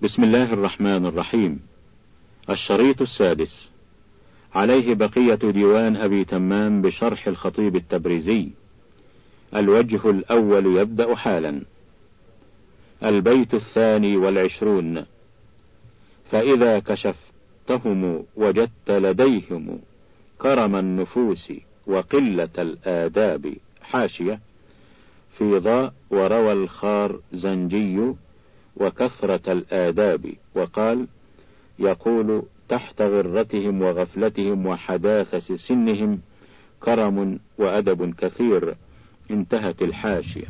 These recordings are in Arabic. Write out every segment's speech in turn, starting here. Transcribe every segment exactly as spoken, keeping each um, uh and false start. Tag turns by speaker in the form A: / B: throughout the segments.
A: بسم الله الرحمن الرحيم. الشريط السادس. عليه بقية ديوان أبي تمام بشرح الخطيب التبريزي. الوجه الأول يبدأ حالا. البيت الثاني والعشرون. فإذا كشفتهم وجدت لديهم كرم النفوس وقلة الآداب. حاشية في ضاء. وروى الخارزنجي وكثرة الآداب، وقال يقول تحت غرتهم وغفلتهم وحداثة سنهم كرم وأدب كثير. انتهت الحاشية.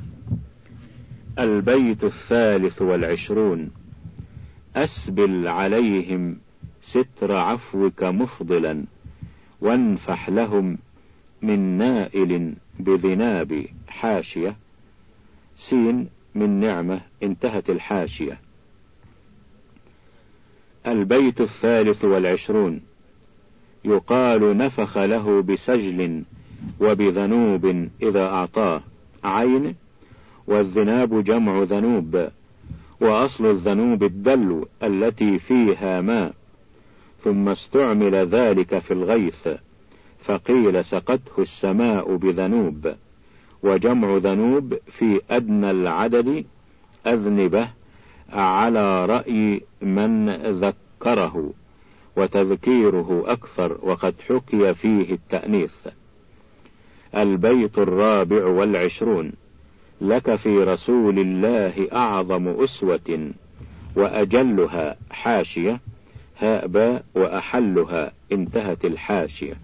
A: البيت الثالث والعشرون. أسبل عليهم ستر عفوك مفضلا وانفح لهم من نائل بذناب. حاشية سين من نعمة. انتهت الحاشية. البيت الثالث والعشرون. يقال نفخ له بسجل وبذنوب إذا أعطاه. عين. والذناب جمع ذنوب، وأصل الذنوب الدلو التي فيها ماء، ثم استعمل ذلك في الغيث فقيل سقته السماء بذنوب. وجمع ذنوب في أدنى العدد أذنبه على رأي من ذكره، وتذكيره أكثر، وقد حكي فيه التأنيث. البيت الرابع والعشرون. لك في رسول الله أعظم أسوة وأجلها. حاشية هاء باء وأحلها. انتهت الحاشية.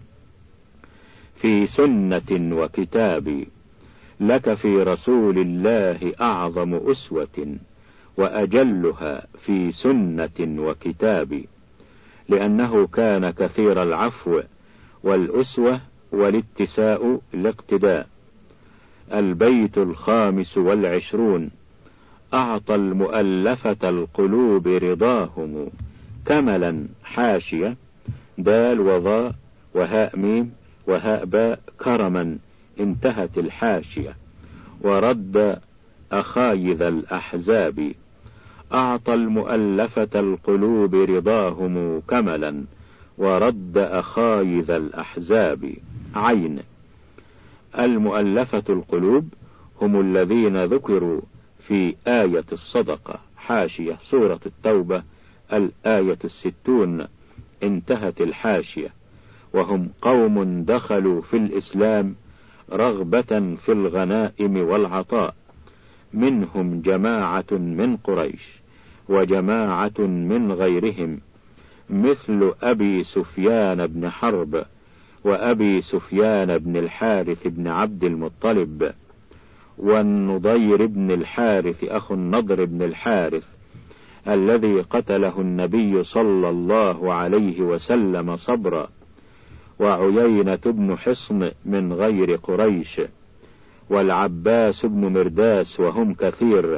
A: في سنة وكتاب. لك في رسول الله أعظم أسوة وأجلها في سنة وكتاب، لأنه كان كثير العفو والأسوة والاتساء الاقتداء. البيت الخامس والعشرون. أعطى المؤلفة القلوب رضاهم كملا. حاشية دال وضاء وهاء ميم وهاء باء كرما. انتهت الحاشية. ورد أخايذ الأحزاب. أعطى المؤلفة القلوب رضاهم كملا ورد أخايذ الأحزاب. عين. المؤلفة القلوب هم الذين ذكروا في آية الصدقة. حاشية سورة التوبة الآية الستون. انتهت الحاشية. وهم قوم دخلوا في الإسلام رغبة في الغنائم والعطاء، منهم جماعة من قريش وجماعة من غيرهم، مثل أبي سفيان بن حرب وأبي سفيان بن الحارث بن عبد المطلب، والنضير بن الحارث أخو النضر بن الحارث الذي قتله النبي صلى الله عليه وسلم صبرا، وعيينة بن حصن من غير قريش، والعباس بن مرداس، وهم كثير.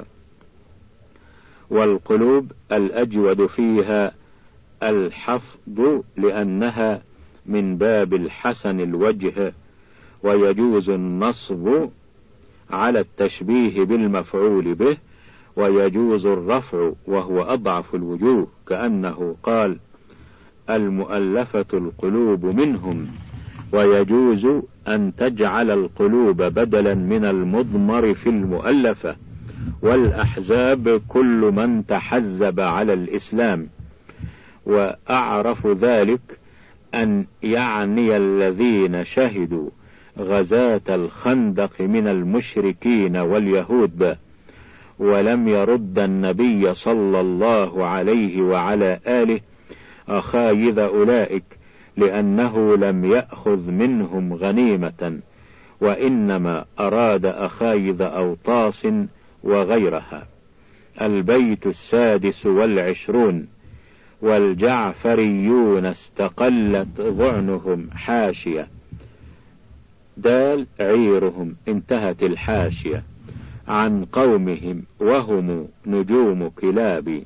A: والقلوب الأجود فيها الحفظ لأنها من باب الحسن الوجه، ويجوز النصب على التشبيه بالمفعول به، ويجوز الرفع وهو أضعف الوجوه، كأنه قال المؤلفة القلوب منهم. ويجوز أن تجعل القلوب بدلا من المضمر في المؤلفة. والأحزاب كل من تحزب على الإسلام. وأعرف ذلك أن يعني الذين شهدوا غزاة الخندق من المشركين واليهود، ولم يرد النبي صلى الله عليه وعلى آله أخايذ أولئك، لأنه لم يأخذ منهم غنيمة، وإنما أراد أخايذ أوطاس وغيرها. البيت السادس والعشرون. والجعفريون استقلت ظعنهم. حاشية دال عيرهم. انتهت الحاشية. عن قومهم وهم نجوم كلاب.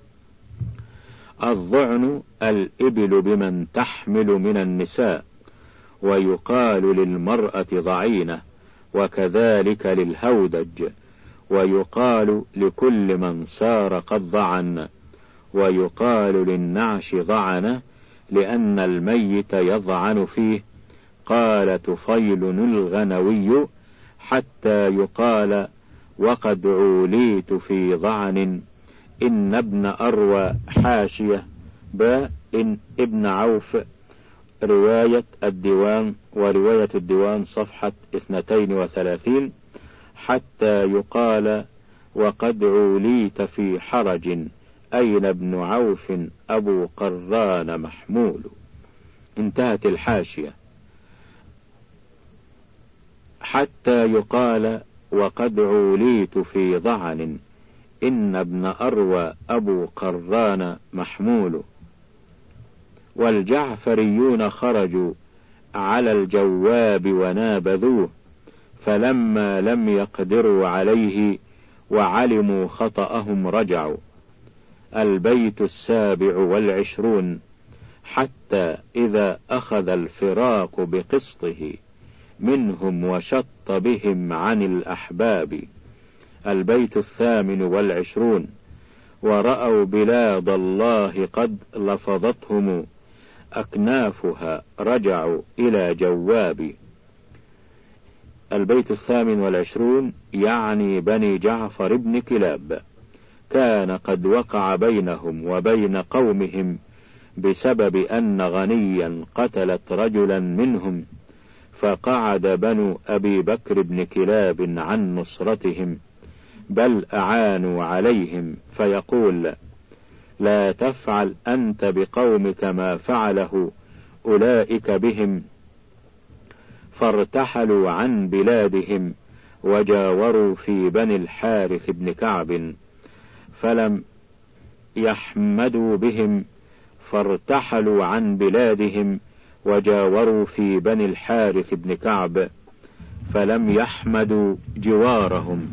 A: الظعن الإبل بمن تحمل من النساء، ويقال للمرأة ضعينة، وكذلك للهودج، ويقال لكل من سار قد ضعن ويقال للنعش ضعنة لأن الميت يضعن فيه. قال طفيل الغنوي حتى يقال وقد عوليت في ضعن إن ابن أروى. حاشية باء إن ابن عوف رواية الديوان، ورواية الديوان صفحة اثنتين وثلاثين. حتى يقال وقد عوليت في حرج أين ابن عوف أبو قران محمول. انتهت الحاشية. حتى يقال وقد عوليت في ضعن إن ابن أروى أبو قران محمول. والجعفريون خرجوا على الجواب ونابذوه، فلما لم يقدروا عليه وعلموا خطأهم رجعوا. البيت السابع والعشرون. حتى إذا أخذ الفراق بقسطه منهم وشط بهم عن الأحباب. البيت الثامن والعشرون. ورأوا بلاد الله قد لفظتهم أكنافها رجعوا إلى جواب. البيت الثامن والعشرون يعني بني جعفر بن كلاب، كان قد وقع بينهم وبين قومهم بسبب أن غنيا قتلت رجلا منهم، فقعد بنو أبي بكر بن كلاب عن نصرتهم، بل أعانوا عليهم، فيقول لا تفعل أنت بقومك ما فعله أولئك بهم. فارتحلوا عن بلادهم وجاوروا في بني الحارث بن كعب فلم يحمدوا بهم. فارتحلوا عن بلادهم وجاوروا في بني الحارث بن كعب فلم يحمدوا جوارهم،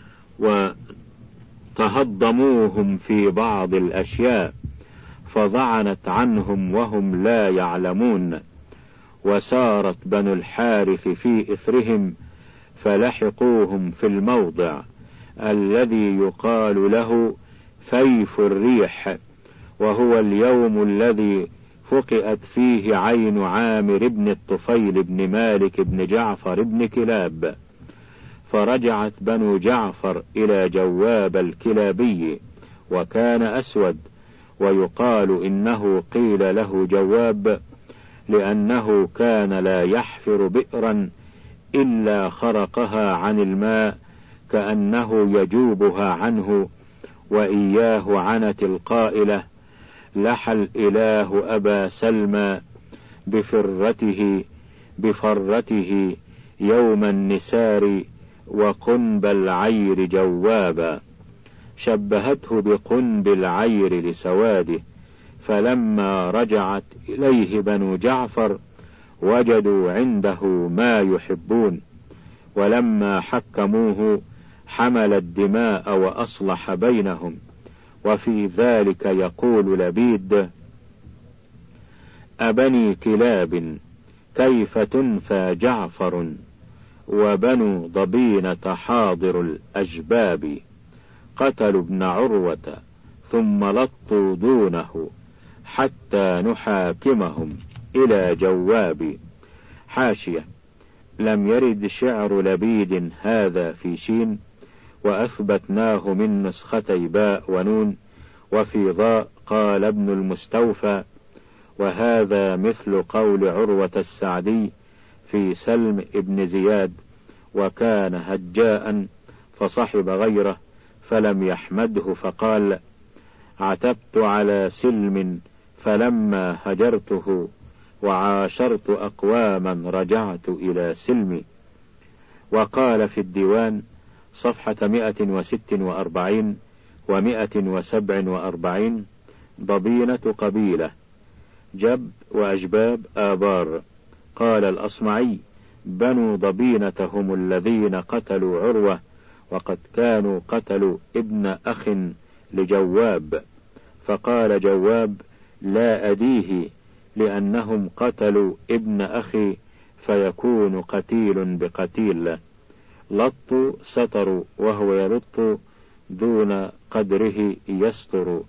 A: وتهضموهم في بعض الأشياء فضعنت عنهم وهم لا يعلمون. وسارت بنو الحارث في إثرهم فلحقوهم في الموضع الذي يقال له فيف الريح، وهو اليوم الذي فقئت فيه عين عامر بن الطفيل بن مالك بن جعفر بن كلاب. فرجعت بنو جعفر إلى جواب الكلابي، وكان أسود، ويقال إنه قيل له جواب لأنه كان لا يحفر بئرا إلا خرقها عن الماء كأنه يجوبها عنه. وإياه عنت القائلة لحى الإله أبا سلمى بفرته بفرته يوم النسار وقنب العير جوابا. شبهته بقنب العير لسواده. فلما رجعت إليه بنو جعفر وجدوا عنده ما يحبون، ولما حكموه حمل الدماء وأصلح بينهم. وفي ذلك يقول لبيد أبني كلاب كيف تنفى جعفر وبنو ضبينة حاضر الأجباب. قتلوا ابن عروة ثم لطوا دونه حتى نحاكمهم إلى جواب. حاشية لم يرد شعر لبيد هذا في شين، وأثبتناه من نسختي باء ونون. وفي ضاء قال ابن المستوفى وهذا مثل قول عروة السعدي في سلم ابن زياد وكان هجاء فصحب غيره فلم يحمده فقال عتبت على سلم فلما هجرته وعاشرت أقواما رجعت إلى سلمي. وقال في الديوان صفحة مئة وست وأربعين ومئة وسبع وأربعين ضبينة قبيلة جب وأجباب آبار. قال الأصمعي بنو ضبينة هم الذين قتلوا عروة، وقد كانوا قتلوا ابن أخ لجواب. فقال جواب لا أديه لأنهم قتلوا ابن أخي فيكون قتيل بقتيل. لط ستر وهو يلط دون قدره يستر،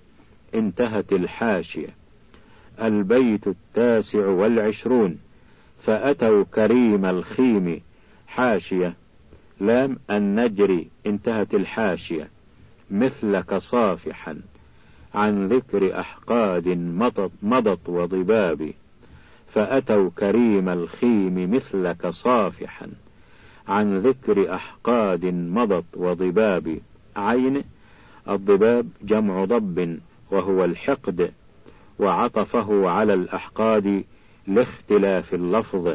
A: انتهت الحاشية. البيت التاسع والعشرون: فأتوا كريم الخيم، حاشية. لام النجر، انتهت الحاشية. مثلك صافحا، عن ذكر أحقاد مضت, مضت وضباب. فأتوا كريم الخيم مثلك صافحا، عن ذكر أحقاد مضت وضباب. عين الضباب جمع ضب وهو الحقد، وعطفه على الأحقاد لاختلاف اللفظ.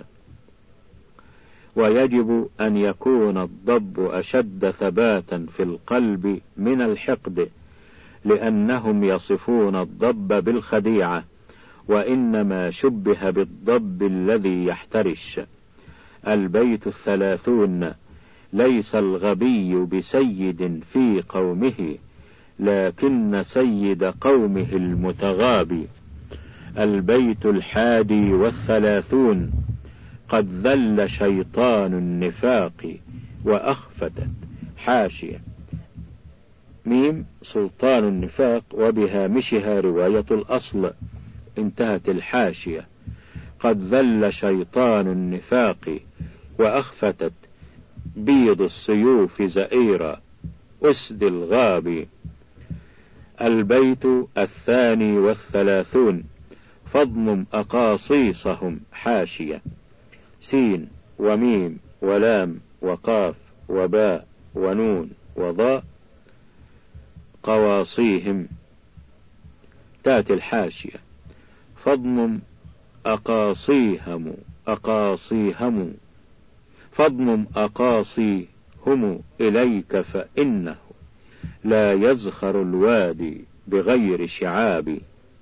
A: ويجب أن يكون الضب أشد ثباتا في القلب من الحقد، لأنهم يصفون الضب بالخديعة، وإنما شبه بالضب الذي يحترش. البيت الثلاثون: ليس الغبي بسيد في قومه، لكن سيد قومه المتغابي. البيت الحادي والثلاثون: قد ذل شيطان النفاق وأخفتت، حاشية. ميم سلطان النفاق وبهامشها رواية الأصل، انتهت الحاشية. قد ذل شيطان النفاق وأخفتت، بيض السيوف زئيرا أسد الغاب. البيت الثاني والثلاثون: فاضمم أقاصيصهم، حاشية. سين وميم ولام وقاف وباء ونون وضاء، قواصيهم، تات الحاشية. فاضمم أقاصيهم أقاصيهم فاضمم أقاصيهم إليك، فإنه لا يزخر الوادي بغير شعاب.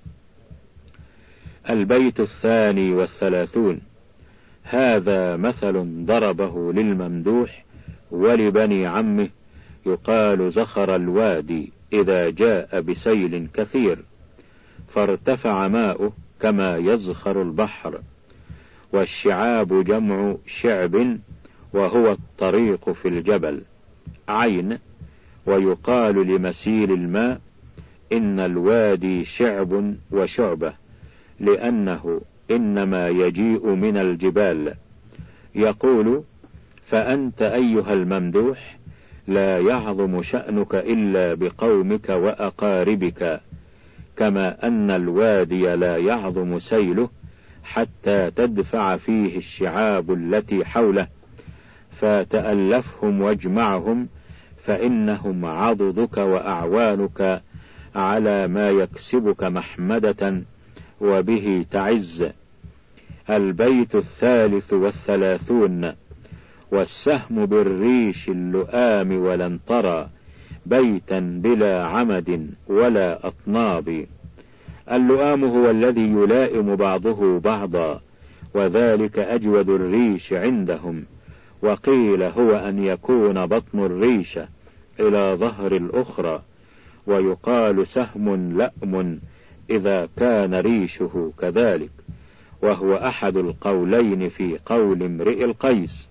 A: البيت الثاني والثلاثون: هذا مثل ضربه للممدوح ولبني عمه، يقال زخر الوادي إذا جاء بسيل كثير فارتفع ماؤه كما يزخر البحر. والشعاب جمع شعب وهو الطريق في الجبل. عين. ويقال لمسيل الماء إن الوادي شعب وشعبة، لأنه إنما يجيء من الجبال. يقول: فأنت أيها الممدوح لا يعظم شأنك إلا بقومك وأقاربك، كما أن الوادي لا يعظم سيله حتى تدفع فيه الشعاب التي حوله، فتألفهم واجمعهم، فإنهم عضدك وأعوانك على ما يكسبك محمدة وبه تعز. البيت الثالث والثلاثون: والسهم بالريش اللؤام ولن ترى بيتا بلا عمد ولا أطناب. اللؤام هو الذي يلائم بعضه بعضا، وذلك أجود الريش عندهم. وقيل هو أن يكون بطن الريشة إلى ظهر الأخرى. ويقال سهم لأم إذا كان ريشه كذلك، وهو أحد القولين في قول امرئ القيس.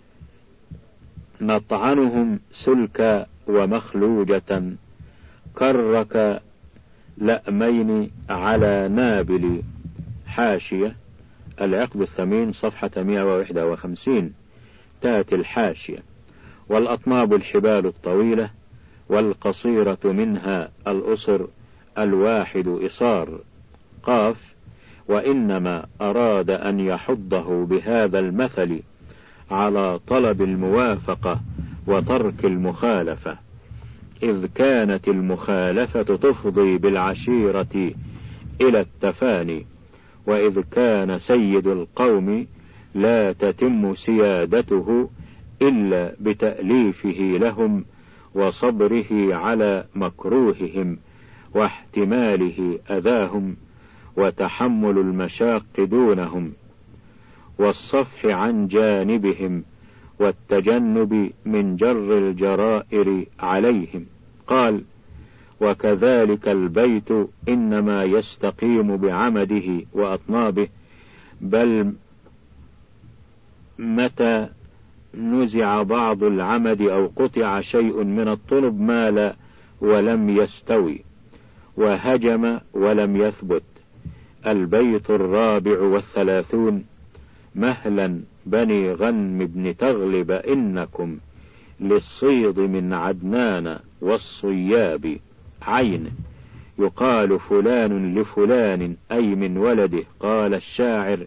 A: نطعنهم سلكا ومخلوجة، كرك لأمين على نابل، حاشية. العقد الثمين صفحة مئة وواحد وخمسين، تات الحاشية. والأطناب الحبال الطويلة، والقصيرة منها الأصر، الواحد إصار. قاف. وإنما أراد أن يحضه بهذا المثل على طلب الموافقة وترك المخالفة، إذ كانت المخالفة تفضي بالعشيرة إلى التفاني، وإذ كان سيد القوم لا تتم سيادته إلا بتأليفه لهم وصبره على مكروههم واحتماله أذاهم وتحمل المشاق دونهم والصفح عن جانبهم والتجنب من جر الجرائر عليهم. قال: وكذلك البيت إنما يستقيم بعمده وأطنابه، بل متى نزع بعض العمد أو قطع شيء من الطلب مال ولم يستوي. وهجم ولم يثبت. البيت الرابع والثلاثون: مهلا بني غنم بن تغلب إنكم للصيد من عدنان والصياب عين، يقال فلان لفلان أي من ولده. قال الشاعر: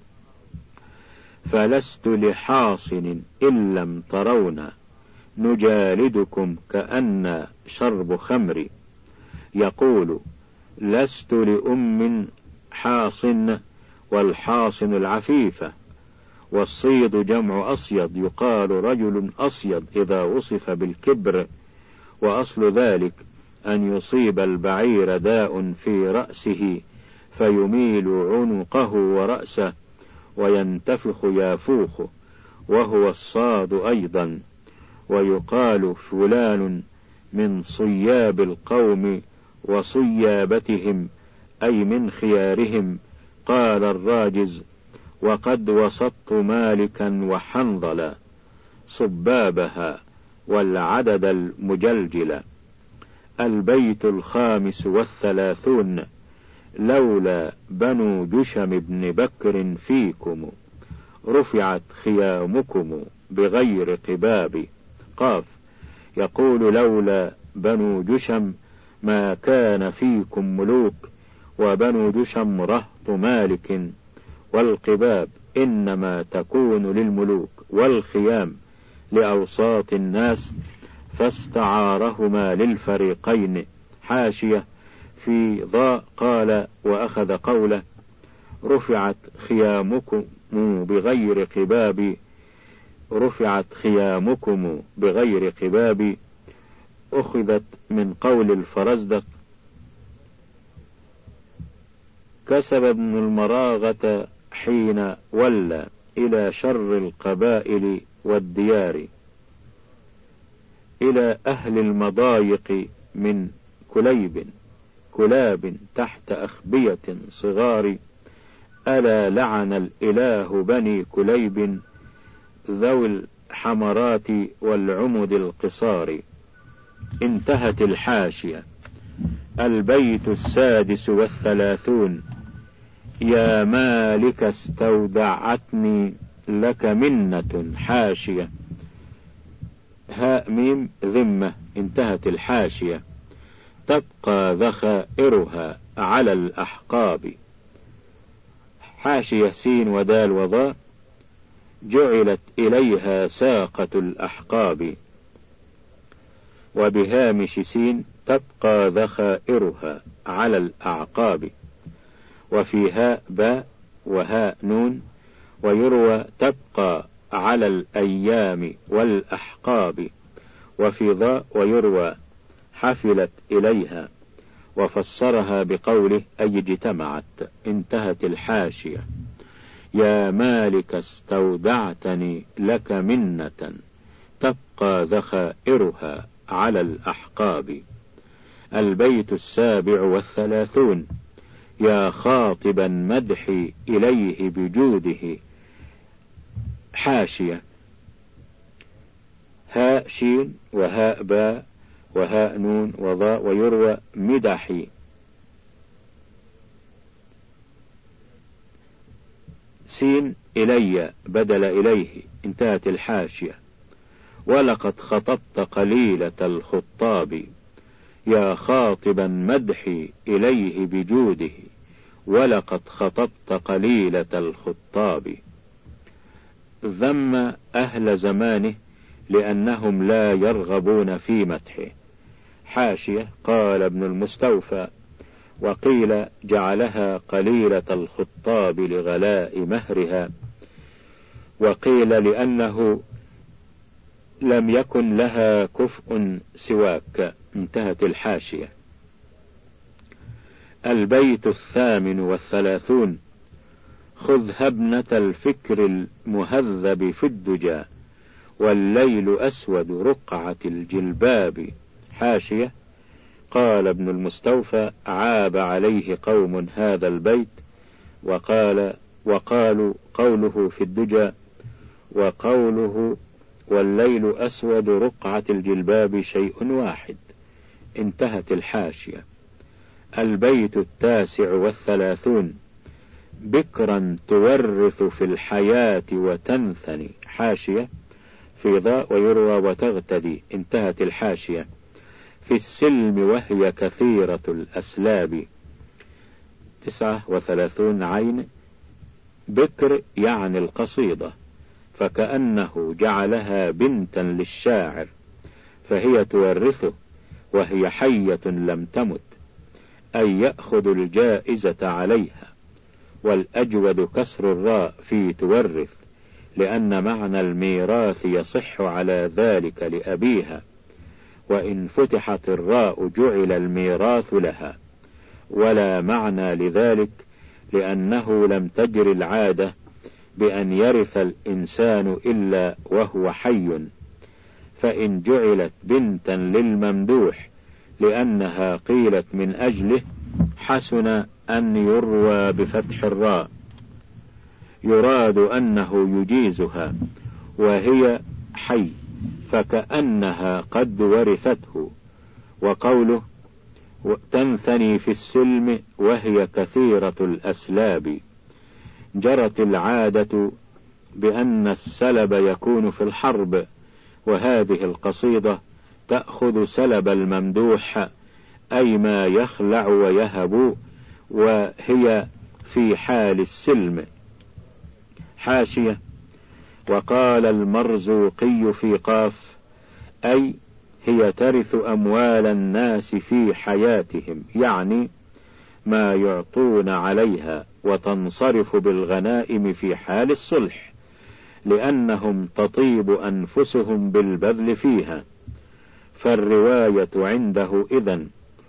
A: فلست لحاصن إن لم ترون نجالدكم كأن شرب خمر. يقول: لست لأم حاصن، والحاصن العفيفة. والصيد جمع أصيد، يقال رجل أصيد إذا وصف بالكبر. وأصل ذلك أن يصيب البعير داء في رأسه فيميل عنقه ورأسه وينتفخ يافوخه، وهو الصاد أيضا. ويقال فلان من صياب القوم وصيابتهم أي من خيارهم. قال الراجز: وقد وسطت مالكا وحنظلا صبابها والعدد المجلجل. البيت الخامس والثلاثون: لولا بنو جشم بن بكر فيكم رفعت خيامكم بغير قباب. قاف. يقول: لولا بنو جشم ما كان فيكم ملوك، وبنو جشم رهط مالك، والقباب إنما تكون للملوك، والخيام لأوساط الناس، فاستعارهما للفريقين. حاشية: في ضاء قال وأخذ قوله: رفعت خيامكم بغير قباب، رفعت خيامكم بغير قباب، أخذت من قول الفرزدق: كسب ابن المراغة حين ولى إلى شر القبائل والديار، إلى أهل المضايق من كليب كلاب تحت أخبية صغار. ألا لعن الإله بني كليب ذوي الحمرات والعمد القصار. انتهت الحاشية. البيت السادس والثلاثون: يا مالك استودعتني لك منة. حاشية: هاء ميم ذمة. انتهت الحاشية. تبقى ذخائرها على الأحقاب. حاشية سين ودال وضاء: جعلت إليها ساقة الأحقاب. وبهامش سين: تبقى ذخائرها على الأعقاب. وفي هاء باء وهاء نون. ويروى: تبقى على الأيام والأحقاب. وفي ضاء: ويروى: حفلت إليها. وفسرها بقوله: أي اجتمعت. انتهت الحاشية. يا مالك استودعتني لك منة، تبقى ذخائرها على الأحقاب. البيت السابع والثلاثون: يا خاطبا مدحي إليه بجوده. حاشية: هاء شين وهاء باء وهاء نون وضاء. ويروى: مدحي. سين إلي بدل إليه. انتهت الحاشية. ولقد خطبت قليلة الخطاب، يا خاطبا مدحي إليه بجوده، ولقد خطبت قليلة الخطاب. ذم أهل زمانه لأنهم لا يرغبون في مدحه. حاشية: قال ابن المستوفى: وقيل جعلها قليلة الخطاب لغلاء مهرها، وقيل لأنه لم يكن لها كفء سواك. انتهت الحاشية. البيت الثامن والثلاثون: خذ هبنة الفكر المهذب في الدجى، والليل أسود رقعة الجلباب. حاشية: قال ابن المستوفى: عاب عليه قوم هذا البيت، وقال وقالوا قوله في الدجى وقوله والليل أسود رقعة الجلباب شيء واحد. انتهت الحاشية. البيت التاسع والثلاثون. بكرا تورث في الحياة وتنثني. حاشية في ضاء ويروى وتغتدي. انتهت الحاشية. في السلم وهي كثيرة الأسلاب. تسعة وثلاثون عين. بكر يعني القصيدة، فكأنه جعلها بنتا للشاعر، فهي تورثه وهي حية لم تمت، أي يأخذ الجائزة عليها. والأجود كسر الراء في تورث، لأن معنى الميراث يصح على ذلك لأبيها، وإن فتحت الراء جعل الميراث لها، ولا معنى لذلك لأنه لم تجر العادة بأن يرث الإنسان إلا وهو حي. فإن جعلت بنتا للممدوح لأنها قيلت من أجله حسن أن يروى بفتح الراء، يراد أنه يجيزها وهي حي، فكأنها قد ورثته. وقوله تنثني في السلم وهي كثيرة الأسلاب، جرت العادة بأن السلب يكون في الحرب، وهذه القصيدة تأخذ سلب الممدوح، أي ما يخلع ويهب، وهي في حال السلم. حاشية. وقال المرزوقي في قاف، أي هي ترث أموال الناس في حياتهم، يعني ما يعطون عليها، وتنصرف بالغنائم في حال الصلح، لأنهم تطيب أنفسهم بالبذل فيها. فالرواية عنده إذن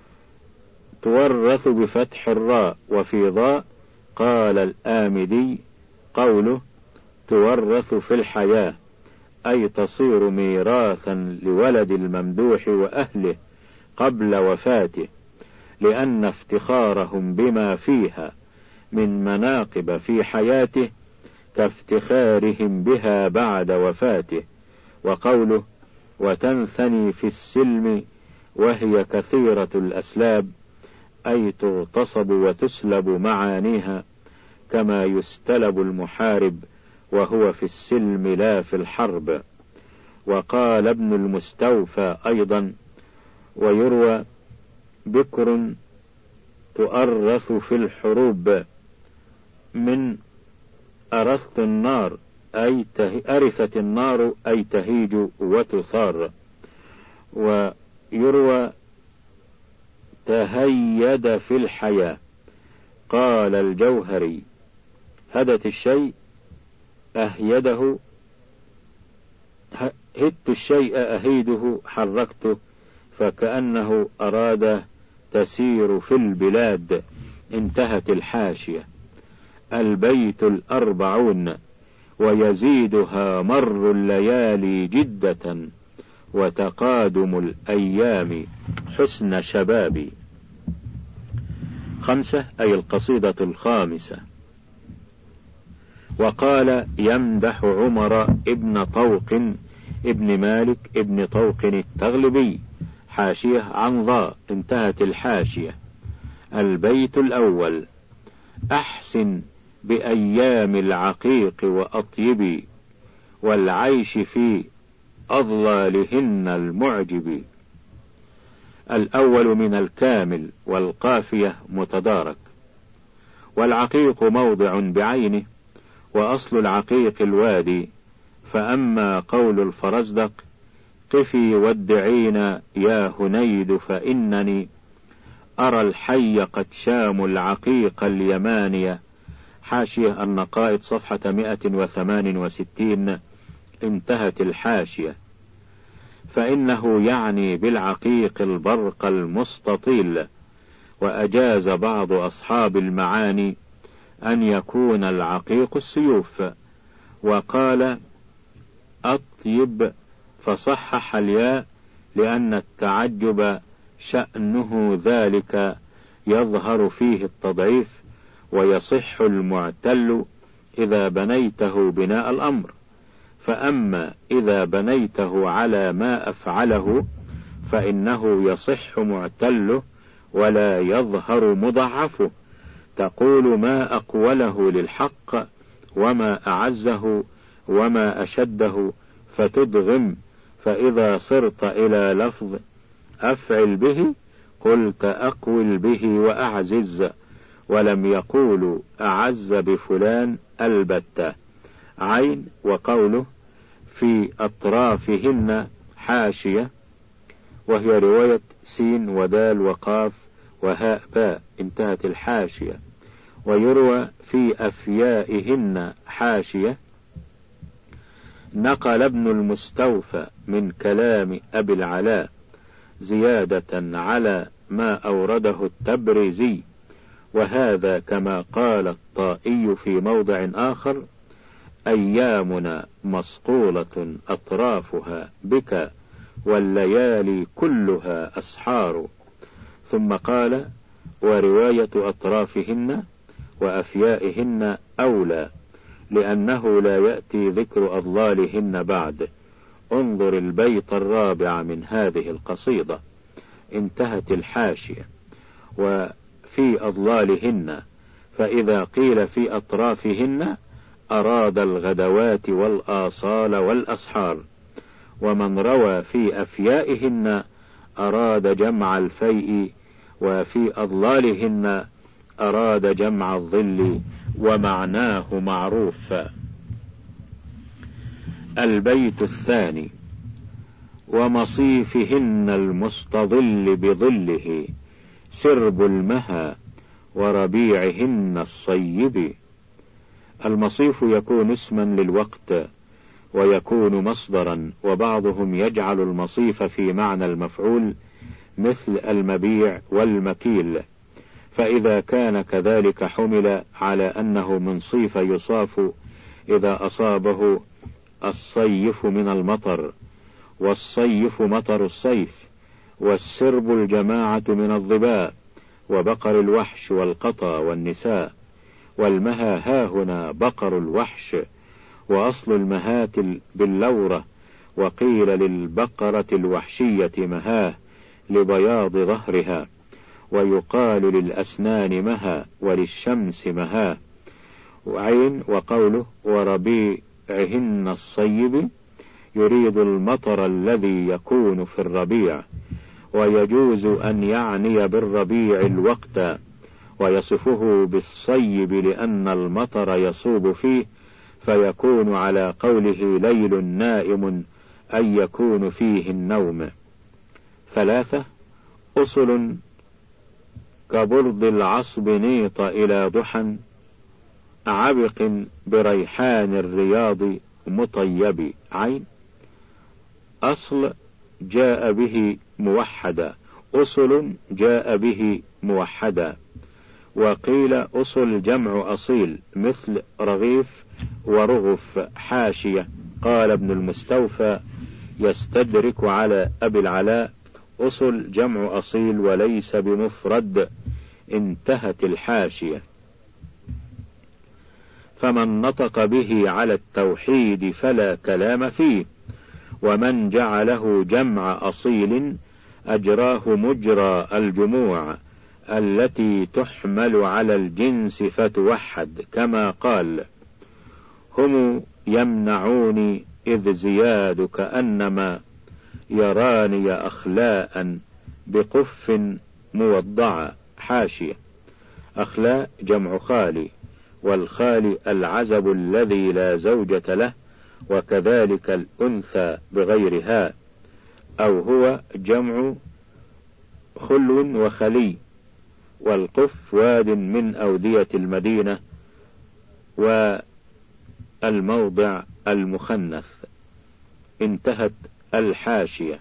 A: تورث بفتح الراء وفي ضاء. قال الآمدي قوله تورث في الحياة، أي تصير ميراثا لولد الممدوح وأهله قبل وفاته، لأن افتخارهم بما فيها من مناقب في حياته كافتخارهم بها بعد وفاته. وقوله وتنثني في السلم وهي كثيرة الأسلاب، أي تغتصب وتسلب معانيها، كما يستلب المحارب وهو في السلم لا في الحرب. وقال ابن المستوفى أيضا ويروى بكر تؤرث في الحروب من أرثت النار، أي أرثت النار أي تهيج وتثار. ويروى تهيد في الحياة. قال الجوهري هدت الشيء أهيده، هدت الشيء أهيده حركته، فكأنه أراد تسير في البلاد. انتهت الحاشية. البيت الأربعون. ويزيدها مر الليالي جدة، وتقادم الأيام حسن شبابي. خمسة أي القصيدة الخامسة. وقال يمدح عمر ابن طوق ابن مالك ابن طوق التغلبي. حاشية عن ضاء. انتهت الحاشية. البيت الأول. أحسن بأيام العقيق وأطيبي، والعيش في أضلالهن المعجب. الأول من الكامل، والقافية متدارك. والعقيق موضع بعينه، وأصل العقيق الوادي. فأما قول الفرزدق قفي وادعينا يا هنيد، فإنني أرى الحي قد شام العقيق اليمانية. حاشية النقائد صفحة مئة وثمان وستين. انتهت الحاشية. فإنه يعني بالعقيق البرق المستطيل، وأجاز بعض أصحاب المعاني أن يكون العقيق السيوف، وقال أطيب فصحح الياء، لأن التعجب شأنه ذلك يظهر فيه التضعيف، ويصح المعتل إذا بنيته بناء الأمر. فأما إذا بنيته على ما أفعله فإنه يصح معتله، ولا يظهر مضعفه، تقول ما أقوله للحق وما أعزه وما أشده فتدغم، فإذا صرت إلى لفظ أفعل به قلت أقول به وأعزز، ولم يقولوا أعز بفلان البتة. عين. وقوله في أطرافهن حاشية، وهي رواية سين ودال وقاف وهاء باء، انتهت الحاشية. ويروى في أفيائهن حاشية. نقل ابن المستوفى من كلام أبي العلاء زيادة على ما أورده التبريزي، وهذا كما قال الطائي في موضع آخر: أيامنا مصقولة أطرافها بك والليالي كلها أسحار. ثم قال: ورواية أطرافهن وأفيائهن أولى، لأنه لا يأتي ذكر أضلالهن بعد. انظر البيت الرابع من هذه القصيدة. انتهت الحاشية. وفي أضلالهن، فإذا قيل في أطرافهن أراد الغدوات والآصال والأسحار، ومن روى في أفيائهن أراد جمع الفيء، وفي أضلالهن أراد جمع الظل، ومعناه معروف. البيت الثاني: ومصيفهن المستظل بظله سرب المها وربيعهن الصيب. المصيف يكون اسما للوقت ويكون مصدرا، وبعضهم يجعل المصيف في معنى المفعول مثل المبيع والمكيل، فإذا كان كذلك حمل على أنه من صيف يصاف إذا أصابه الصيف من المطر، والصيف مطر الصيف، والسرب الجماعة من الظباء وبقر الوحش والقطى والنساء، والمها هاهنا بقر الوحش، وأصل المهات باللورة، وقيل للبقرة الوحشية مهاه لبياض ظهرها، ويقال للأسنان مها وللشمس مها. وعين. وقوله وربيعهن الصيب يريد المطر الذي يكون في الربيع، ويجوز أن يعني بالربيع الوقت، ويصفه بالصيب لأن المطر يصوب فيه، فيكون على قوله ليل نائم أن يكون فيه النوم. ثلاثة: أصل كبرد العصب نيط إلى ضحى عبق بريحان الرياض مطيب. عين. أصل جاء به موحدا، أصل جاء به موحدا. وقيل أصل جمع أصيل مثل رغيف ورغف. حاشية. قال ابن المستوفى يستدرك على أبي العلاء: أصل جمع أصيل وليس بمفرد. انتهت الحاشية. فمن نطق به على التوحيد فلا كلام فيه، ومن جعله جمع أصيل أجراه مجرى الجموع التي تحمل على الجنس فتوحد، كما قال: هم يمنعوني إذ زياد كأنما يراني أخلاء بقف موضعا. حاشية. أخلاء جمع خالي، والخالي العزب الذي لا زوجة له، وكذلك الأنثى بغير هاء، أو هو جمع خلو وخلي. والقف واد من أودية المدينة، والموضع المخنث. انتهت الحاشية.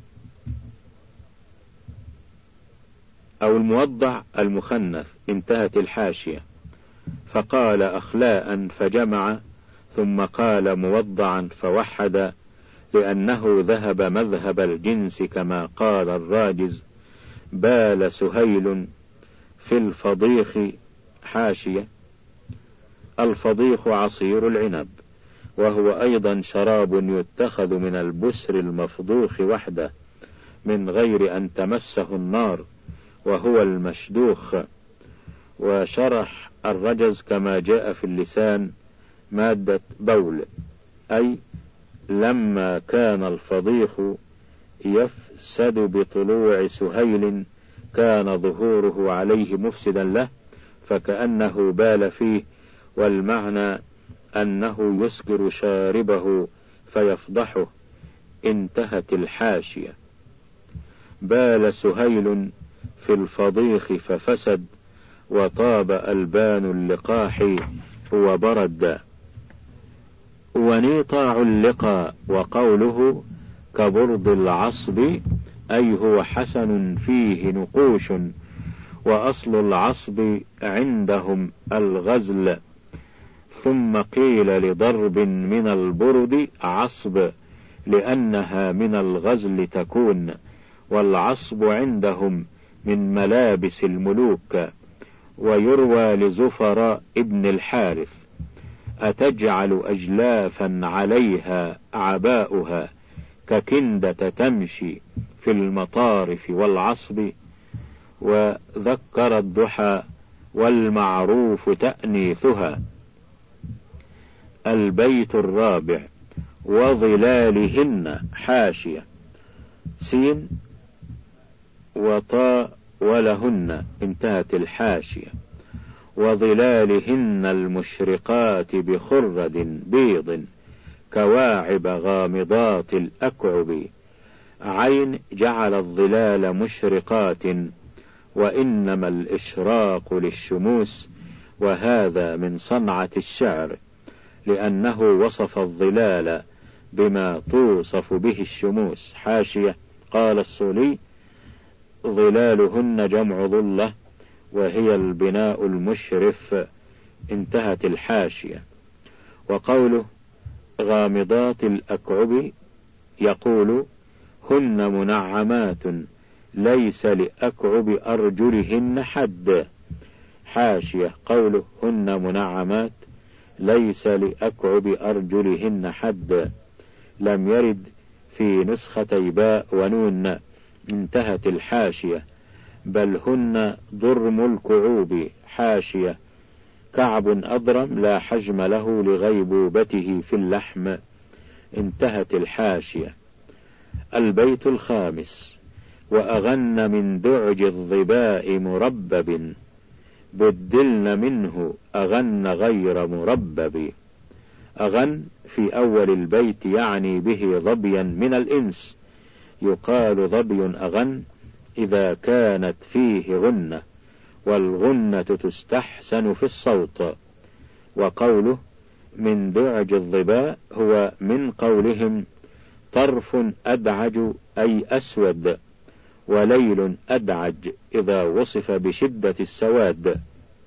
A: أو الموضع المخنث. انتهت الحاشية. فقال أخلاء فجمع، ثم قال موضعا فوحد، لأنه ذهب مذهب الجنس، كما قال الراجز: بال سهيل في الفضيخ. حاشية. الفضيخ عصير العنب، وهو أيضا شراب يتخذ من البسر المفضوخ وحده من غير أن تمسه النار، وهو المشدوخ. وشرح الرجز كما جاء في اللسان مادة بول، أي لما كان الفضيخ يفسد بطلوع سهيل كان ظهوره عليه مفسدا له، فكأنه بال فيه، والمعنى أنه يسكر شاربه فيفضحه. انتهت الحاشية. بال سهيل في الفضيخ ففسد، وطاب ألبان اللقاح وبرد. ونيطاع اللقى وقوله كبرد العصب، أي هو حسن فيه نقوش، وأصل العصب عندهم الغزل، ثم قيل لضرب من البرد عصب لأنها من الغزل تكون، والعصب عندهم من ملابس الملوك. ويروى لزفر ابن الحارث أتجعل أجلافا عليها عباؤها ككندة تمشي في المطارف والعصب. وذكر الضحى والمعروف تأنيثها. البيت الرابع. وظلالهن، حاشية، سين وطاء ولهن، انتهت الحاشية. وظلالهن المشرقات بخرد بيض كواعب غامضات الأكعب، عين جعل الظلال مشرقات، وإنما الإشراق للشموس، وهذا من صنعة الشعر، لأنه وصف الظلال بما توصف به الشموس. حاشية. قال الصولي ظلالهن جمع ظلة، وهي البناء المشرف. انتهت الحاشية. وقوله غامضات الأكعب يقول هن منعمات ليس لأكعب أرجلهن حد. حاشية. قوله هن منعمات ليس لأكعب أرجلهن حد لم يرد في نسختي باء ونون. انتهت الحاشية. بل هن ضرم الكعوب. حاشية. كعب أضرم لا حجم له لغيبوبته في اللحم. انتهت الحاشية. البيت الخامس. وأغن من دعج الظباء مربب، بدلن منه أغن غير مربب. أغن في أول البيت يعني به ظبيا من الإنس، يقال ظبي أغن إذا كانت فيه غنة، والغنة تستحسن في الصوت. وقوله من دعج الظباء هو من قولهم طرف أدعج أي أسود، وليل أدعج إذا وصف بشدة السواد.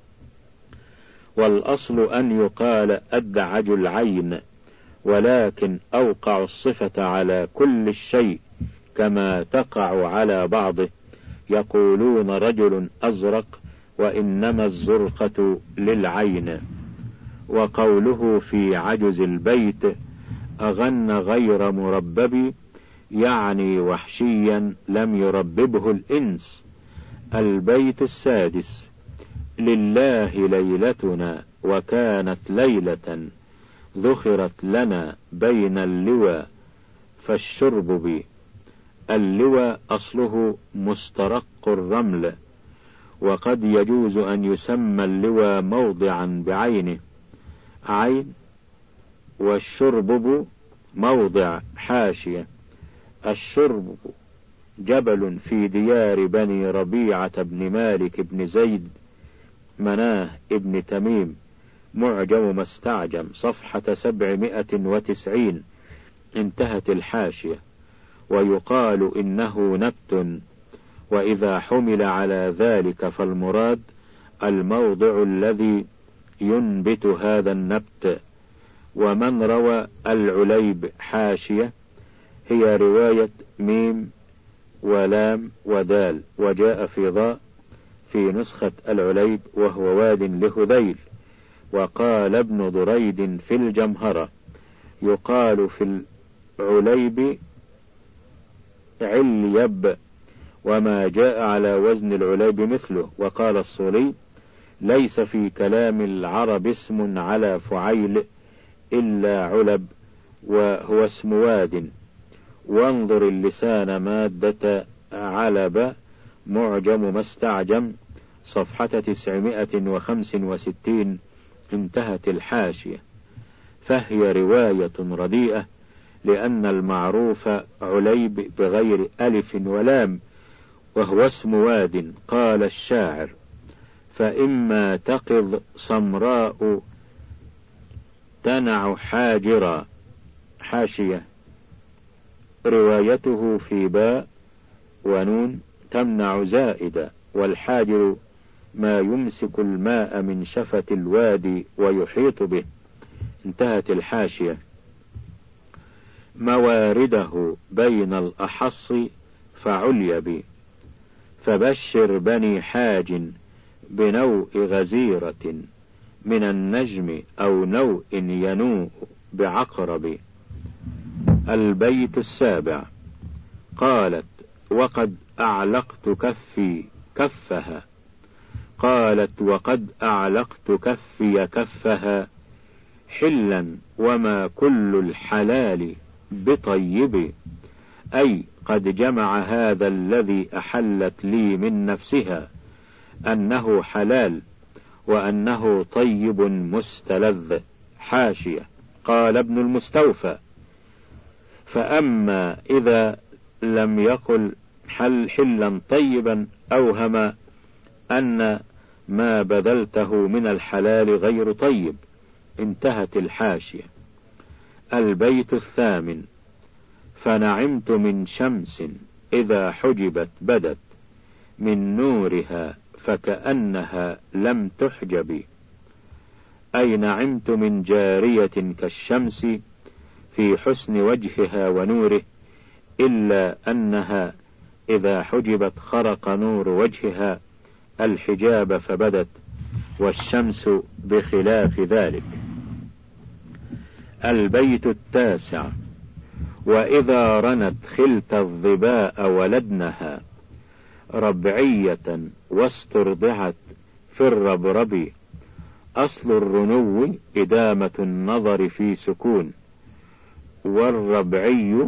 A: والأصل أن يقال أدعج العين، ولكن أوقع الصفة على كل الشيء كما تقع على بعضه. يقولون رجل أزرق، وإنما الزرقة للعين. وقوله في عجز البيت أغن غير مربب، يعني وحشيا لم يرببه الإنس. البيت السادس. لله ليلتنا وكانت ليلة ذخرت لنا بين اللوى فالشرب بي. اللوى أصله مسترق الرمل، وقد يجوز أن يسمى اللوى موضعا بعينه عين، والشربب موضع. حاشية. الشربب جبل في ديار بني ربيعة بن مالك بن زيد مناه ابن تميم، معجم مستعجم، صفحة سبعمائة وتسعين. انتهت الحاشية. ويقال إنه نبت، وإذا حمل على ذلك فالمراد الموضع الذي ينبت هذا النبت. ومن روى العليب. حاشية. هي رواية ميم ولام ودال، وجاء في ضاء في نسخة العليب، وهو واد لهذيل. وقال ابن دريد في الجمهرة يقال في العليب عليب، وما جاء على وزن العليب مثله. وقال الصولي: ليس في كلام العرب اسم على فعيل إلا علب وهو اسم واد. وانظر اللسان مادة علب معجم ما استعجم صفحة تسعمائة وخمس وستين. انتهت الحاشية. فهي رواية رديئة، لأن المعروف عليب بغير ألف ولام وهو اسم واد. قال الشاعر: فإما تقظ صمراء تنع حاجرا. حاشية: روايته في باء ونون تمنع زائدة، والحاجر ما يمسك الماء من شفة الوادي ويحيط به. انتهت الحاشية. موارده بين الأحص فعليب، فبشر بني حاج بنوء غزيرة من النجم أو نوء ينوء بعقرب. البيت السابع. قالت: وقد أعلقت كفي كفها. قالت: وقد أعلقت كفي كفها حلا وما كل الحلال بطيب. أي قد جمع هذا الذي أحلت لي من نفسها أنه حلال وأنه طيب مستلذ. حاشية: قال ابن المستوفى: فأما إذا لم يقل حل حلا طيبا أوهم أن ما بذلته من الحلال غير طيب. انتهت الحاشية. البيت الثامن. فنعمت من شمس إذا حجبت بدت من نورها فكأنها لم تحجب. أي نعمت من جارية كالشمس في حسن وجهها ونوره، إلا أنها إذا حجبت خرق نور وجهها الحجاب فبدت، والشمس بخلاف ذلك. البيت التاسع. وإذا رنت خلت الظباء ولدنها ربعية واسترضعت في الربرب. أصل الرنو إدامة النظر في سكون، والربعي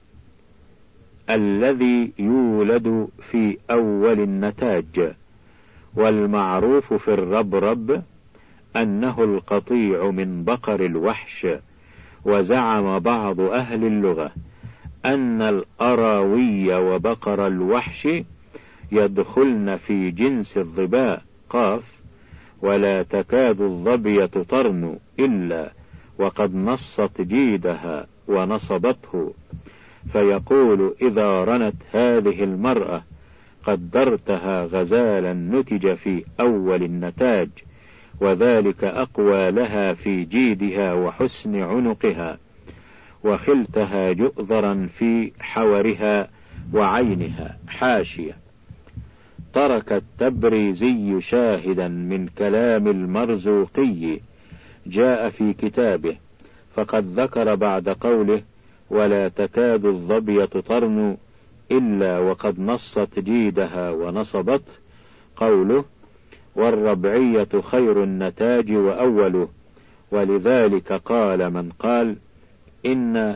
A: الذي يولد في أول النتاج. والمعروف في الربرب أنه القطيع من بقر الوحش. وزعم بعض أهل اللغة أن الأراوي وبقر الوحش يدخلن في جنس الظباء. قاف: ولا تكاد الظبية ترن إلا وقد نصت جيدها ونصبته. فيقول: إذا رنت هذه المرأة قدرتها غزالا نتج في أول النتاج، وذلك أقوى لها في جيدها وحسن عنقها، وخلتها جؤذرا في حورها وعينها. حاشية: ترك التبريزي شاهدا من كلام المرزوقي جاء في كتابه، فقد ذكر بعد قوله: ولا تكاد الظبية ترن إلا وقد نصت جيدها ونصبت، قوله: والربعية خير النتاج وأوله. ولذلك قال من قال: إن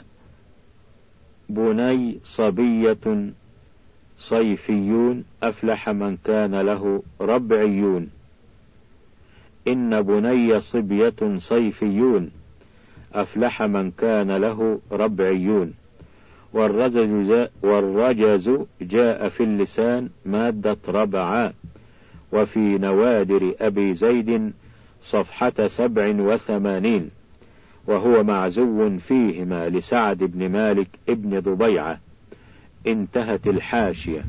A: بني صبية صيفيون أفلح من كان له ربعيون. إن بني صبية صيفيون أفلح من كان له ربعيون. والرجز جاء, والرجز جاء في اللسان مادة ربعا. وفي نوادر أبي زيد صفحة سبع وثمانين، وهو معزو فيهما لسعد بن مالك ابن ضبيعة. انتهت الحاشية.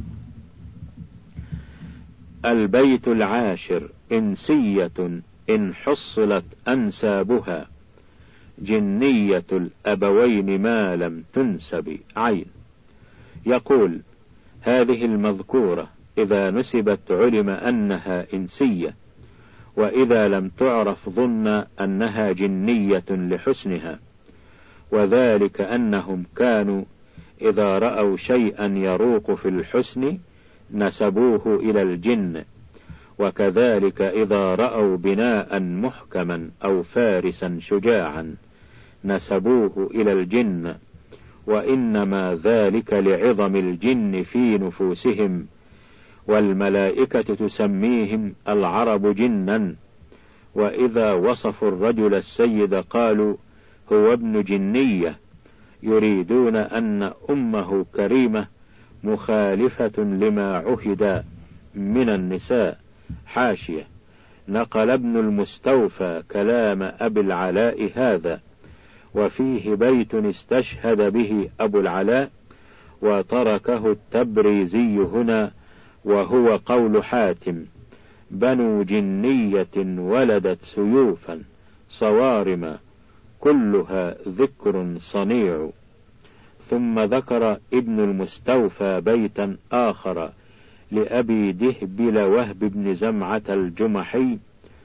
A: البيت العاشر. إنسية إن حصلت أنسابها جنية الأبوين ما لم تنسب عين. يقول: هذه المذكورة إذا نسبت علم أنها إنسية، وإذا لم تعرف ظن أنها جنية لحسنها. وذلك أنهم كانوا إذا رأوا شيئا يروق في الحسن نسبوه إلى الجن. وكذلك إذا رأوا بناء محكما أو فارسا شجاعا نسبوه إلى الجن، وإنما ذلك لعظم الجن في نفوسهم، والملائكة تسميهم العرب جنا. وإذا وصفوا الرجل السيد قالوا هو ابن جنية، يريدون أن أمه كريمة مخالفة لما عهد من النساء. حاشية: نقل ابن المستوفى كلام أبي العلاء هذا، وفيه بيت استشهد به أبو العلاء وتركه التبريزي هنا، وهو قول حاتم: بنو جنية ولدت سيوفا صوارم كلها ذكر صنيع. ثم ذكر ابن المستوفى بيتا آخر لأبي دهبل وهب بن زمعة الجمحي: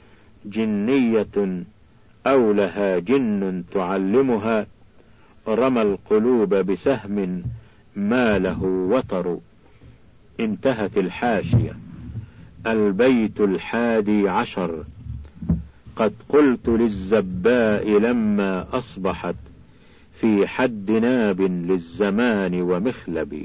A: جنية أولها جن تعلمها، رمى القلوب بسهم ما له وطر. انتهت الحاشية. البيت الحادي عشر: قد قلت للزباء لما أصبحت في حد ناب للزمان ومخلب.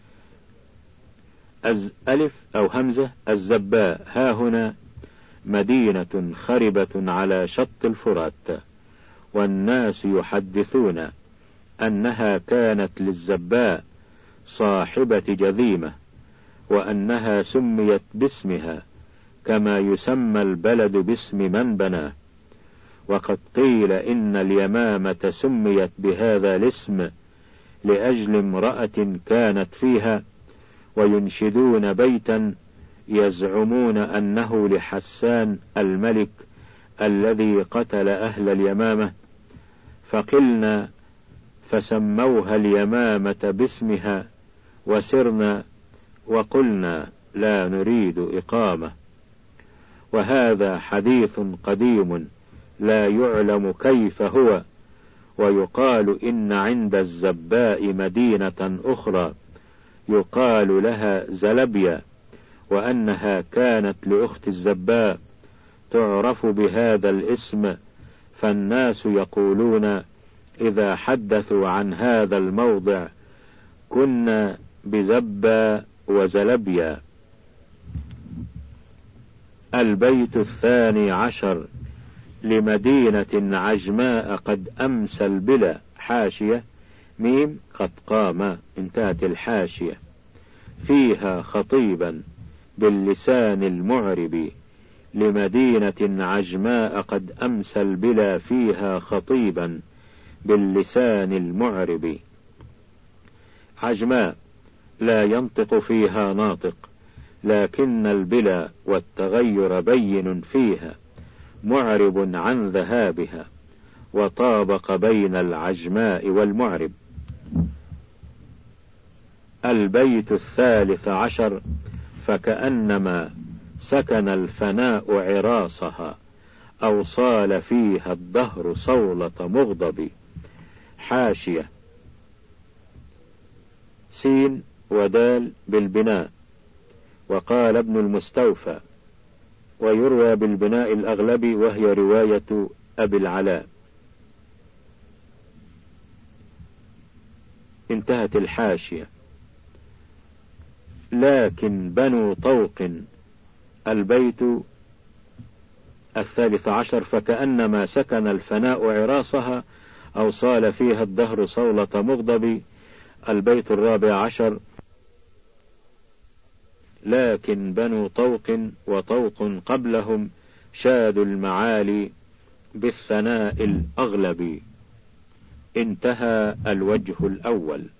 A: أز ألف أو همزة الزباء ها هنا مدينة خربة على شط الفرات، والناس يحدثون أنها كانت للزباء صاحبة جذيمة، وأنها سميت باسمها كما يسمى البلد باسم من بناه. وقد قيل إن اليمامة سميت بهذا الاسم لأجل امرأة كانت فيها، وينشدون بيتا يزعمون أنه لحسان الملك الذي قتل أهل اليمامة، فقلنا فسموها اليمامة باسمها وسرنا وقلنا لا نريد إقامة. وهذا حديث قديم لا يعلم كيف هو. ويقال إن عند الزباء مدينة أخرى يقال لها زلبيا، وأنها كانت لأخت الزباء تعرف بهذا الاسم، فالناس يقولون إذا حدثوا عن هذا الموضع كنا بزبا وزلبيا. البيت الثاني عشر: لمدينة عجماء قد أمسى البلا. حاشية: ميم قد قام. انتهت الحاشية. فيها خطيبا باللسان المعرب: لمدينة عجماء قد أمسى البلا فيها خطيبا باللسان المعرب. عجماء لا ينطق فيها ناطق، لكن البلا والتغير بين فيها، معرب عن ذهابها، وطابق بين العجماء والمعرب. البيت الثالث عشر: فكأنما سكن الفناء عراصها، أو صال فيها الدهر صولة مغضب. حاشية: سين ودال بالبناء، وقال ابن المستوفى: ويروى بالبناء الأغلبي، وهي رواية أبي العلاء. انتهت الحاشية. لكن بنو طوق. البيت الثالث عشر: فكأنما سكن الفناء عراصها، أو صال فيها الدهر صولة مغضب. البيت الرابع عشر: لكن بنو طوق وطوق قبلهم شادوا المعالي بالثناء الأغلب. انتهى الوجه الأول.